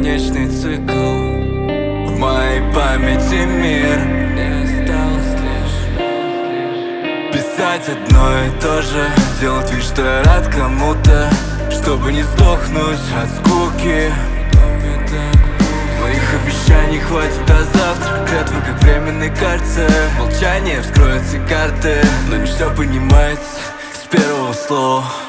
бесконечный цикл. В моей памяти мир не осталось лишь писать одно и то же, делать вид, что я рад кому-то, чтобы не сдохнуть от скуки. Моих обещаний хватит до завтра, клятвы как временной карте. Молчание вскроет все карты, но не все понимается с первого слова.